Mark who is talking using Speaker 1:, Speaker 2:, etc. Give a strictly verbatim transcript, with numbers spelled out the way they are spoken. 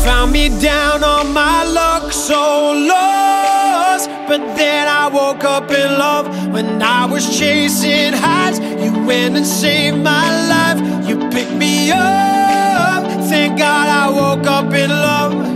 Speaker 1: found me down on my luck, so lost. But then I woke up in love. When I was chasing highs, you went and saved my life. You picked me up, thank God I woke up in love.